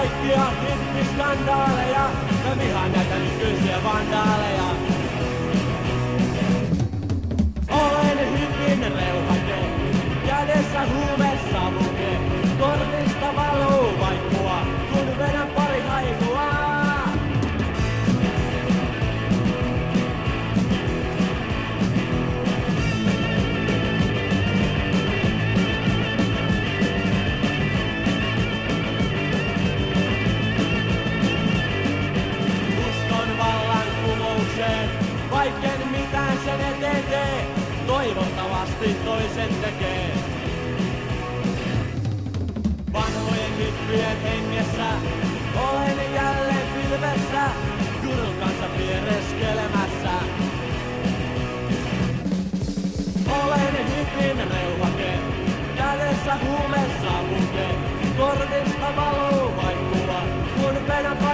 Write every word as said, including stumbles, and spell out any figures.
kaikkia hippiskandaaleja. Mä vihaan näitä nykyisiä vandaaleja. Olen hippin reuhake, kädessä huumesavuke. Korvista valuu vaikkua, kun vedän pari haikua. Vaikken mitään sen eteen tee, toivottavasti toisen tekee. Vanhojen hippien hengessä, olen jälleen pilvessä, Gurun kanssa piereskelemässä. Olen hippin reuhake, kädessä huumesavuke, korvista valuu vaikkua, kun vedän